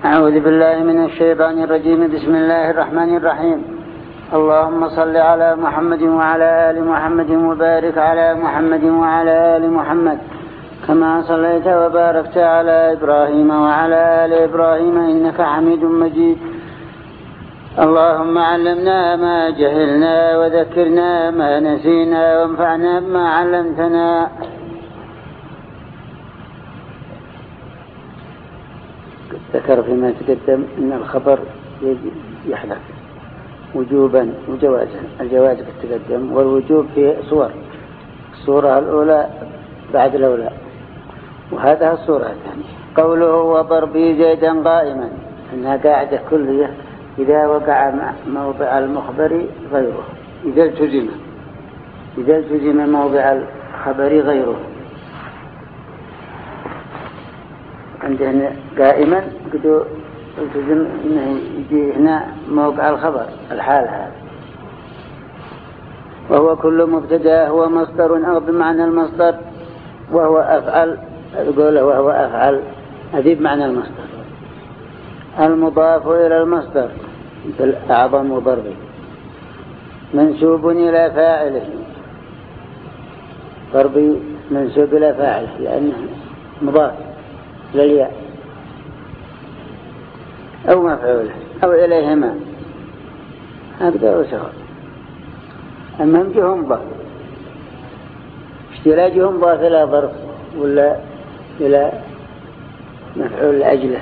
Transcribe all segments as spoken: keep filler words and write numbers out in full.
أعوذ بالله من الشيطان الرجيم. بسم الله الرحمن الرحيم. اللهم صل على محمد وعلى آل محمد وبارك على محمد وعلى آل محمد كما صليت وباركت على إبراهيم وعلى آل إبراهيم إنك حميد مجيد. اللهم علمنا ما جهلنا وذكرنا ما نسينا وانفعنا بما علمتنا. ذكر فيما تقدم أن الخبر يحذف وجوبا وجوازا. الجواز تقدم والوجوب في صور. الصورة الأولى بعد الأولى وهذا الصورة الثانية. قوله وضربي زيدا قائما أنها قاعدة كلية إذا وقع موضع المخبر غيره، إذا التزم إذا التزم موضع الخبر غيره. عندنا قائما قدوا التزم إنه يجي هنا موقع الخبر الحال هذا. وهو كل مبتدا هو مصدر أو بمعنى المصدر وهو أفعل. يقول وهو أفعل هذه بمعنى المصدر المضاف إلى المصدر مثل أعظم ضرب. منسوب إلى فاعله. ضربي منسوب إلى فاعله لأنه مضاف للياء أو مفعوله أو إليهما هكذا وسواء. المهم جهم ضاف. اشتراجهم ضاف إلى ظرف ولا إلى مفعول لأجله.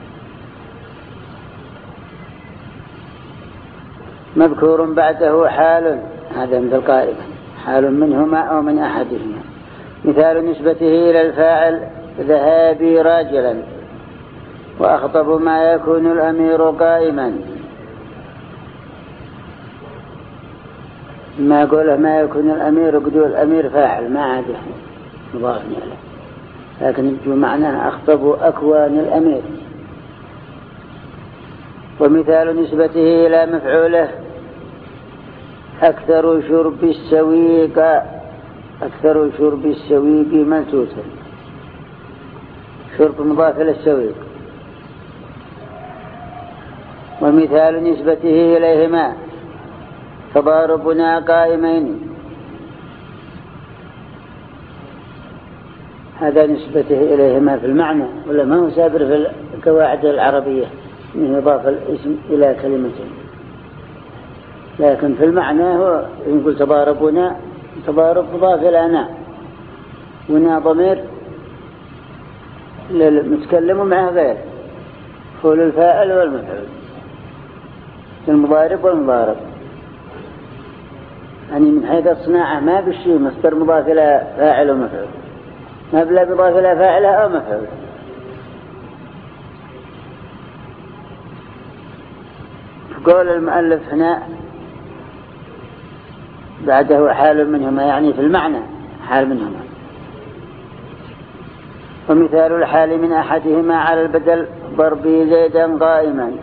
مذكور بعده حال هذا مثل قائمة حال منهما أو من أحدهما. مثال نسبته إلى الفاعل ذهابي راجلا وأخطب ما يكون الأمير قائما. ما قوله ما يكون الأمير قدوا الأمير فاعل ما عاده مضاف عليه لكن يجوا معناه أخطب أكوان الأمير. ومثال نسبته إلى مفعوله أكثر شرب السويق أكثر شرب السويق ملتوتا. شرب مضاف إلى السويق. ومثال نسبته إليهما تضاربنا قائمين. هذا نسبته إليهما في المعنى ولا ما هو سابر في القواعد العربية من إضافة الاسم إلى كلمة لكن في المعنى هو يقول تضاربنا تضارب مضاف إلى أنا ونا ضمير للمتكلم معه غير هو للفاعل والمفعول المضارب والمضارب. يعني من حيث الصناعة ما بشي مصدر مضاف إلى فاعل ومفعول ما بلا مضاف إلى فاعله أو مفعول. قول المؤلف هنا بعده حال منهما يعني في المعنى حال منهما. ومثال الحال من أحدهما على البدل ضربي زيدا قائما.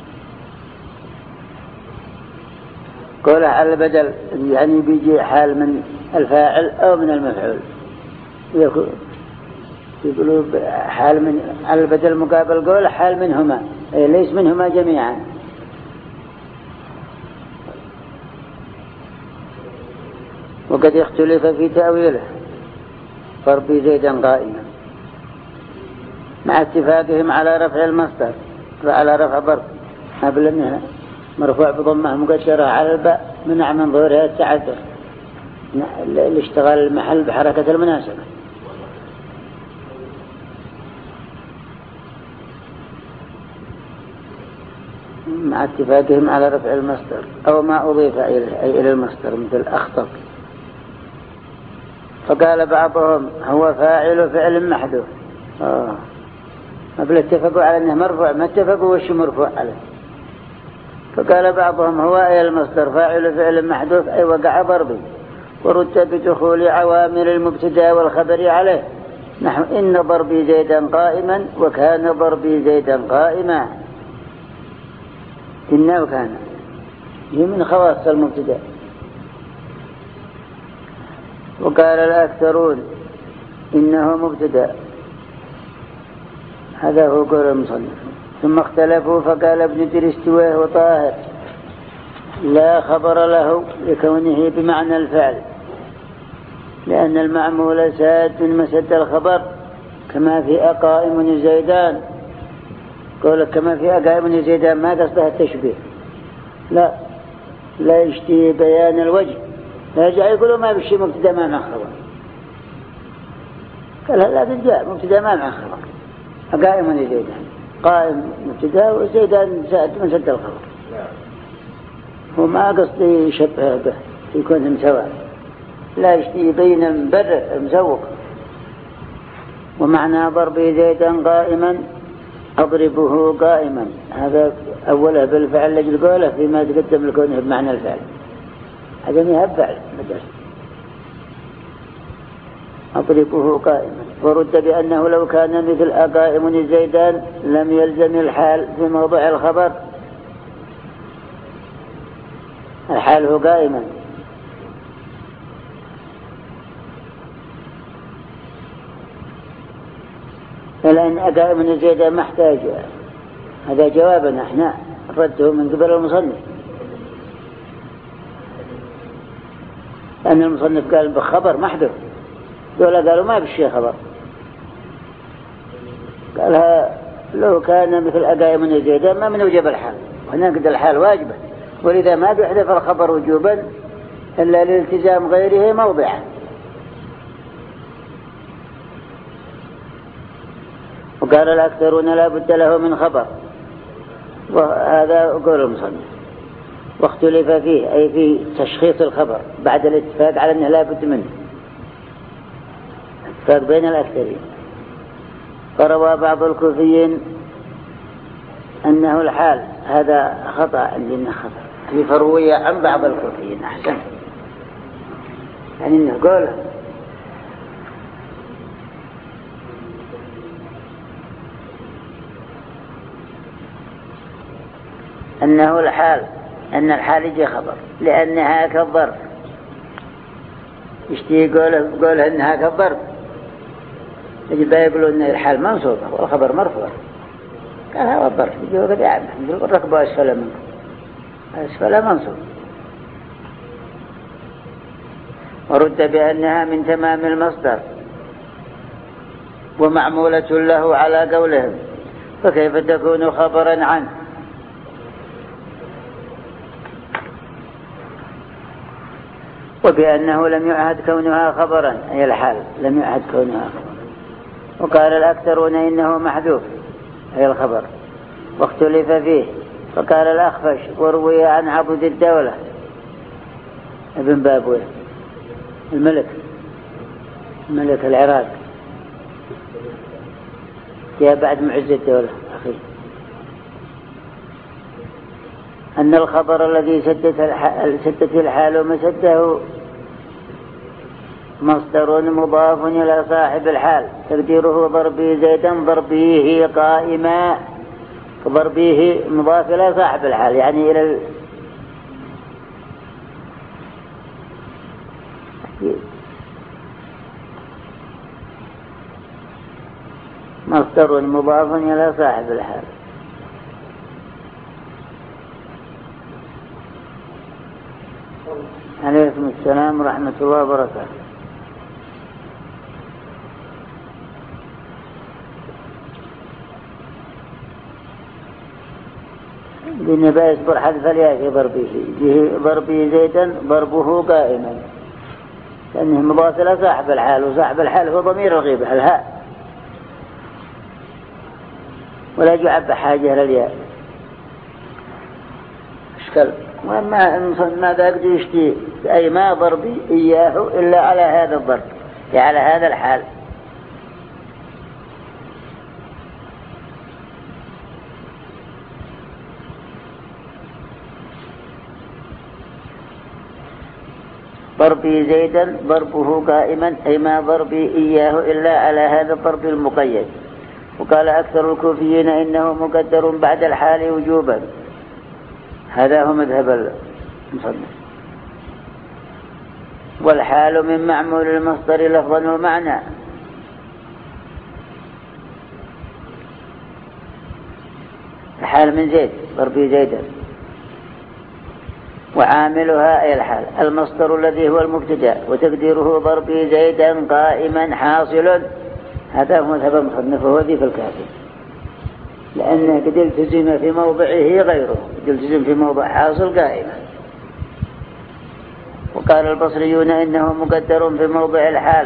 قوله على البدل يعني بيجي حال من الفاعل أو من المفعول. يقولوا حال من على البدل مقابل قوله حال منهما أي ليس منهما جميعا. وقد اختلف في تأويله ضربي زيدا قائما مع اتفاقهم على رفع المصدر وعلى رفع ضرب قبل منها مرفوع بضمه مقدرة على الباء منع من ظهورها التعذر لاشتغال المحل بحركة المناسبة. مع اتفاقهم على رفع المصدر أو ما أضيف إليه أي إلى المصدر مثل أخطب. فقال بعضهم هو فاعل فعل محذوف. آه. ما بل اتفقوا على أنه مرفوع ما اتفقوا وش مرفوع عليه. فقال بعضهم هو أي المصدر فاعل فعل محذوف أي وقع ضربي ورد بدخول عوامل المبتدا والخبر عليه نحو إن ضربي زيدا قائما وكان ضربي زيدا قائما. إنه كان هي من خواص المبتدا. وقال الأكثرون إنه مبتدا هذا هو قول المصنف ثم اختلفوا فقال ابن ترستويه وطاهر لا خبر له لكونه بمعنى الفعل، لأن المعمول ساد من مسد الخبر كما في أقائم زيدان. قولك كما في أقائم زيدان ما قصدها التشبيه، لا لا يشتهي بيان الوجه، لا يرجع يقولوا ما بشي مبتدا ما مع خبر. قال لا ترجع مبتدا ما مع خبر، أقائم زيدان قائم مبتدا وزيدان ساد من مسد الخبر، وما قصدي يشبه به يكون سواء، لا يشتهي بين مبرر مسوق. ومعنى ضرب زيدا قائما أضربه قائما، هذا أوله بالفعل لجل قوله فيما تقدم لكونه بمعنى الفعل، هذا نهى فعل مدرس أضربه قائما. ورد بأنه لو كان مثل أقائم زيدان لم يلزم الحال في موضع الخبر، الحال هو قائما، لأن أقائم زيدان محتاج، هذا جوابنا احنا رده من قبل المصنف، لأن المصنف قال بخبر محذوف، دول قالوا ما بالشيء خبر، قالها لو كان مثل أقائم زيدان ما من وجب الحال، وهناك الحال واجبة، ولذا ما بيحذف الخبر وجوبا إلا لالتزام غيره موضعا. وقال الأكثرون لا بد له من خبر، وهذا قول المصنف. واختلف فيه أي في تشخيص الخبر بعد الاتفاق على أنه لا بد منه، اتفاق بين الأكثرين. فروى بعض الكوفيين أنه الحال، هذا خطأ عندنا، خطأ في فروية عن بعض الكوفيين أحسن، يعني أنه قوله أنه الحال، أن الحال يجي خبر لأنها كالظرف، يشتي قوله قوله أنها كالظرف، يجب يقولوا أن الحال منصوب والخبر مرفوع، قال هذا الظرف يجي وقد يعمل يقول ركبوا أسفل منكم، أسفل منصوب. ورد بأنها من تمام المصدر ومعمولة له على قولهم، فكيف تكون خبرا عنه؟ وبأنه لم يعهد كونها خبرا، أي الحال لم يعهد كونها خبرا. وقال الأكثرون إنه محذوف أي الخبر، واختلف فيه. فقال الأخفش وروي عن عبد الدولة ابن بابويه الملك الملك العراق جاء بعد معز الدولة أخي، أن الخبر الذي سدت الحال مسده مصدر مضاف إلى صاحب الحال، تقديره ضربي زيدا ضربيه قائما، ضربيه مضاف إلى صاحب الحال يعني إلى ال... مصدر مضاف إلى صاحب الحال. عليكم السلام ورحمة الله وبركاته. لأنه يصبر حذف الياء ضربه، ضربه زيدا ضربه قائما، لأنه مضاف إلى صاحب الحال، وصاحب الحال هو ضمير الغيبة الهاء، ولا يعب حاجة للياء اشكال. وما ماذا يقدر يشتي أي ما ضربي إياه إلا على هذا الضرب، يعني على هذا الحال. ضربي زيدا ضربه قائما أي ما ضربي إياه إلا على هذا الضرب المقيد. وقال أكثر الكوفيين إنه مقدر بعد الحال وجوبا، هذا هو مذهب المصنف. والحال من معمول المصدر لفظا ومعنى، الحال من زيد ضربي زيدا. وعاملها أي الحال المصدر الذي هو المبتدأ وتقديره ضربي زيدا قائما حاصل. هذا مذهب مصنف وهو ذي في الكافي، لأنه قد التزم في موضعه غيره، قد التزم في موضع حاصل قائما. وقال البصريون إنه مقدر في موضع الحال.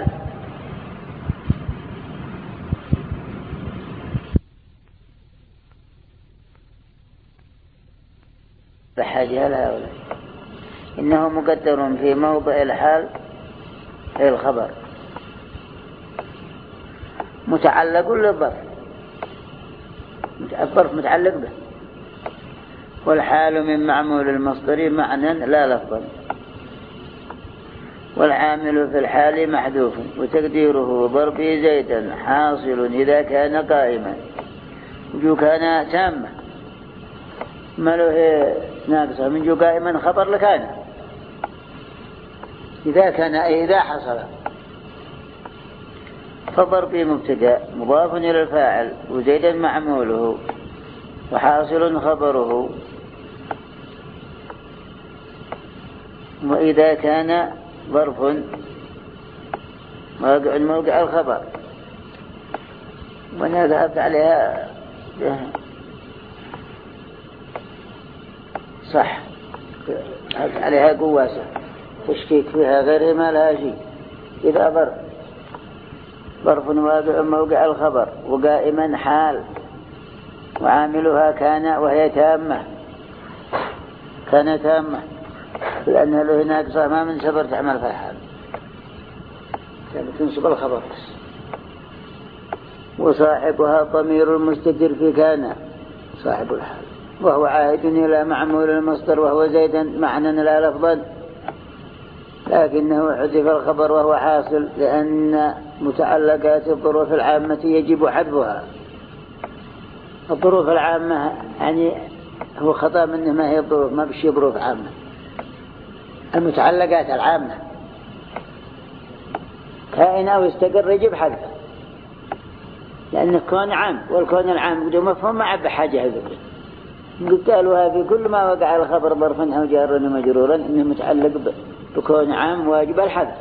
بحاجة لهؤلاء إنه مقدر في موضع الحال أي الخبر متعلق للظرف، الظرف متعلق به. والحال من معمول المصدر معنى لا لفظا. والعامل في الحال محذوف وتقديره ضربي زيدا حاصل إذا كان قائما. وجو كان تامة ما له ناقصة من جو قائما خبر لكان إذا كان أي إذا حصل. فضربي مبتدأ مضاف إلى الفاعل وزيدا معموله وحاصل خبره. وإذا كان ظرف موقع موقع الخبر. وأنا ذهبت عليها صح ذهبت عليها قواسة تشكيك فيها غير ما لها شيء. إذا ظرف ظرف واقع موقع الخبر وقائما حال وعاملها كان وهي تامة كان تامة لأنها له ناقصة ما من سبر تعمل في الحال كانت تنصب الخبر. وصاحبها ضمير المستتر في كان صاحب الحال وهو عائد إلى معمول المصدر وهو زيدا معنى لا لفظا، لكنه حذف الخبر وهو حاصل لأن متعلقات الظروف العامة يجب حذفها. الظروف العامة يعني هو خطأ منه ما هي الظروف ما بشي ظروف عامة، المتعلقات العامة كائن أو استقر يجب حذفه لأنه كون عام والكون العام بدون مفهوم ما عب حاجة حذفه. قلت له في كل ما وقع الخبر ظرفا أو جارا ومجرورا إنه متعلق بكون عام واجب الحذف.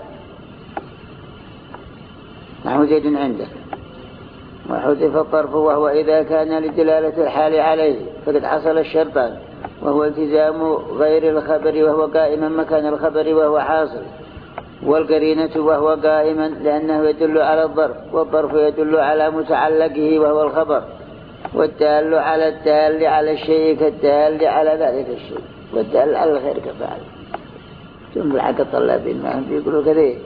نحو زيد عندك. وحذف الظرف وهو إذا كان لدلالة الحال عليه فقد حصل الشرطان وهو التزام غير الخبر وهو قائما مكان الخبر وهو حاصل، والقرينة وهو قائما لأنه يدل على الظرف والظرف يدل على متعلقه وهو الخبر، والدال على الدال على الشيء كالدال على ذلك الشيء والدال على الخير كفعل. ثم حق الطلابين معهم بيقولوا كذا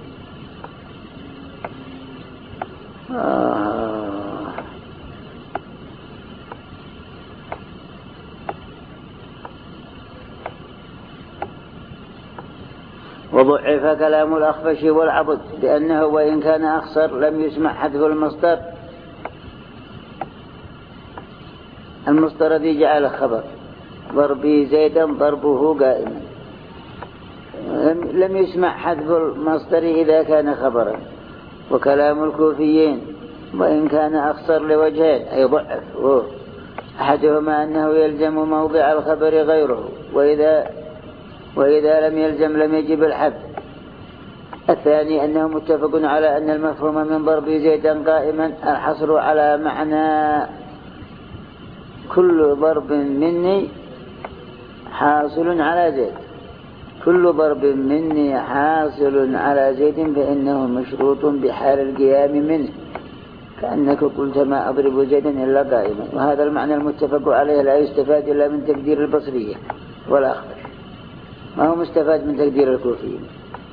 آه. وضعف كلام الأخفش والعبد بأنه وإن كان أخصر لم يسمع حذف المصدر. المصدر الذي جعل خبر ضربي زيدا ضربه قائما لم يسمع حذف المصدر إذا كان خبرا. وكلام الكوفيين وإن كان أخصر لوجهين أي ضعف أحدهما أنه يلزم موضع الخبر غيره وإذا, وإذا لم يلزم لم يجب الحذف. الثاني أنه متفق على أن المفهوم من ضرب زيدا قائما الحصر على معنى كل ضرب مني حاصل على زيد. كل ضرب مني حاصل على زيد فإنه مشروط بحال القيام منه كأنك قلت ما أضرب زيدا إلا قائما. وهذا المعنى المتفق عليه لا يستفاد إلا من تقدير البصرية والأخفش، ما هو مستفاد من تقدير الكوفيين.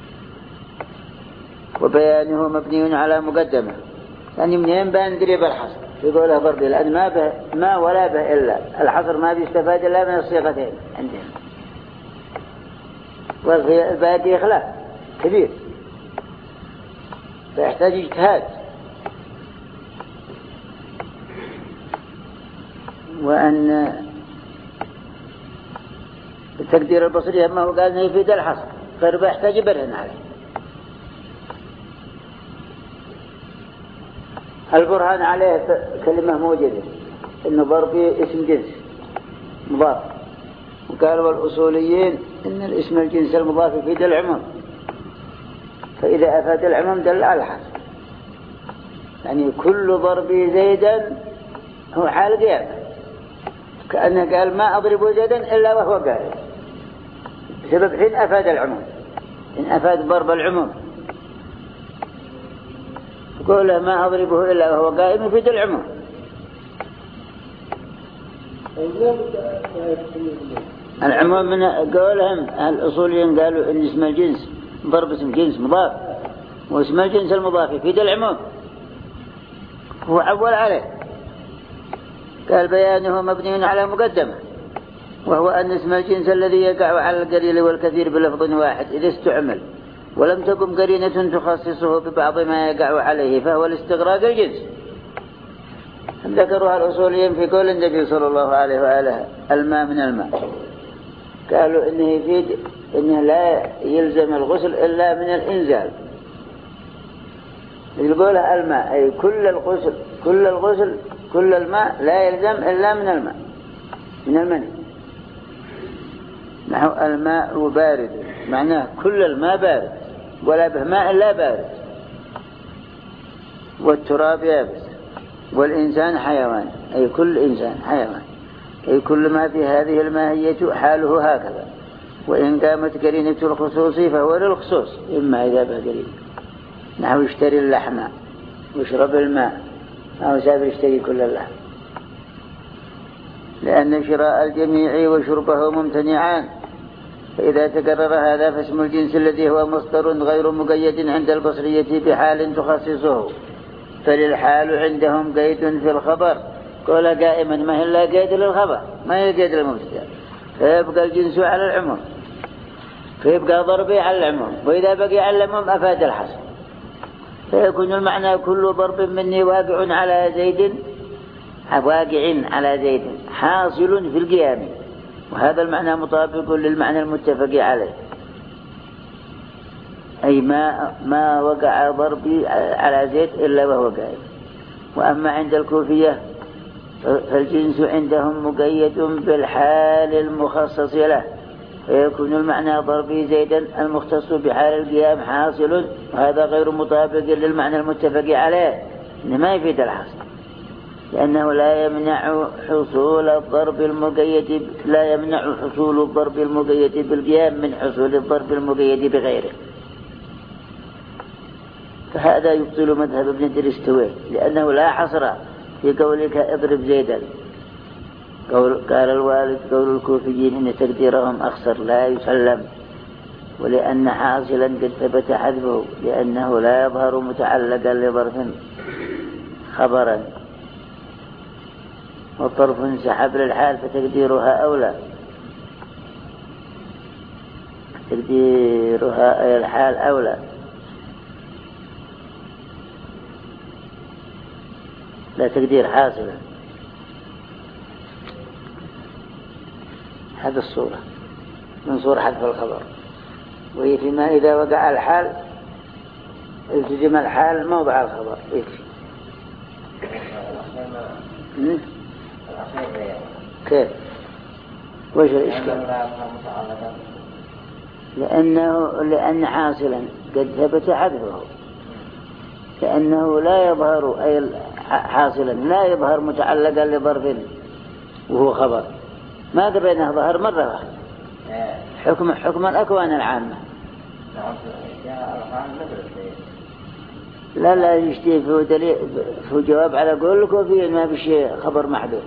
وبيانه مبني على مقدمة يعني منين بندري بالحصر يقوله ضربي لأن ما, به ما ولا به إلا الحصر ما بيستفاد إلا من الصيغتين عندهم والباقي خلاف كبير فيحتاج اجتهاد. وأن التقدير البصري ما هو قال أنه يفيد الحصر فيربى يحتاج برهن عليه. البرهان عليه كلمة موجودة إنه ضربي اسم جنس مضاف. وقالوا والأصوليين إن الاسم الجنس المضاف يفيد العموم، فإذا أفاد العموم دل على الحصر. يعني كل ضربي زيدا هو حال قيامه، كأنه قال ما أضرب زيدا إلا وهو قائم، بسبب حين أفاد العموم. إن أفاد ضرب العموم قوله ما أضربه إلا وهو قائم يفيد العموم. العموم من قولهم الأصوليين قالوا إن اسم الجنس ضرب اسم جنس مضاف، واسم الجنس المضاف يفيد العموم، هو عول عليه. قال بيانه مبني على مقدمة، وهو أن اسم الجنس الذي يقع على القليل والكثير بلفظ واحد إذا استعمل ولم تكن قرينة تخصصه ببعض ما يقع عليه فهو الاستغراق الجنس. ذكروها الأصوليين في قول النبي صلى الله عليه وآله الماء من الماء، قالوا إنه يفيد إنه لا يلزم الغسل إلا من الإنزال. يقولها الماء أي كل الغسل كل الغسل كل الماء لا يلزم إلا من الماء من المني. نحو الماء بارد معناه كل الماء بارد ولا به ماء إلا بارد، والتراب يابس، والإنسان حيوان أي كل إنسان حيوان أي كل ما في هذه الماهية حاله هكذا. وإن قامت قرينة الخصوص فهو للخصوص إما إذا به قرينة، نحو اشتري اللحم واشرب الماء أو سابر اشتري كل اللحم، لأن شراء الجميع وشربه ممتنعان. فإذا تكرر هذا فاسم الجنس الذي هو مصدر غير مقيد عند البصرية بحال تخصصه، فللحال عندهم قيد في الخبر. قول قائما ما هي إلا قيد للخبر ما هي قيد للمبتدأ، فيبقى الجنس على العموم، فيبقى ضربي على العموم، وإذا بقي على العموم أفاد الحصر، فيكون المعنى كل ضرب مني واقع على زيد واقع على زيد حاصل في القيام. وهذا المعنى مطابق للمعنى المتفق عليه، أي ما ما وقع ضربي على زيد إلا وهو قائم. وأما عند الكوفية فالجنس عندهم مقيد بالحال المخصص له، فيكون المعنى ضربي زيدا المختص بحال القيام حاصل، وهذا غير مطابق للمعنى المتفق عليه، إنه ما يفيد الحصر، لأنه لا يمنع حصول الضرب المقيد لا يمنع حصول الضرب المقيد بالقيام من حصول الضرب المقيد بغيره. فهذا يبطل مذهب ابن درستويه، لأنه لا حصر في قولك اضرب زيدا. قول قال الوالد قول الكوفيين إن تقديرهم أخسر لا يسلم، ولأن حاصلا قد ثبت حذفه لأنه لا يظهر متعلقا لظرف خبرا، والطرف انسحب للحال فتقديرها أولى، تقديرها أي الحال أولى. لا تقدير حاصلا. هذا الصورة من صورة حذف الخبر، وهي فيما إذا وقع الحال التزم الحال موضع الخبر يكفي. كيف؟ وش الإشكال؟ لأنه لأن حاصلا قد ثبت حذفه، لأنه لا يظهر أي حاصلا لا يظهر متعلقا لظرف وهو خبر، ماذا بينه ظهر مرة واحدة حكم حكم الأكوان العامة. لا لا يشتي في دليل في جواب على قولك وفيه ما بشيء خبر محدود،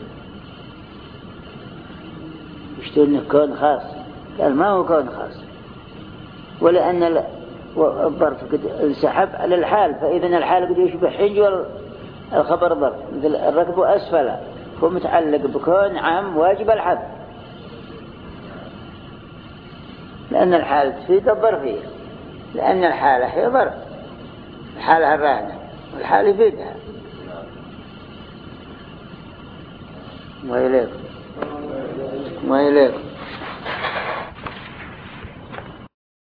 يشتي إنه كون خاص، قال ما هو كون خاص، ولأن الظرف قد انسحب على الحال، فإذا الحال قد يشبه حنج والخبر ظرف، مثل الركب أسفل هو متعلق بكون عام واجب الحذف، لأن الحال تفيد الظرفية، لأن الحالة هي ظرف، الحالة الراهنة والحال يفيدها. وإليكم وإليكم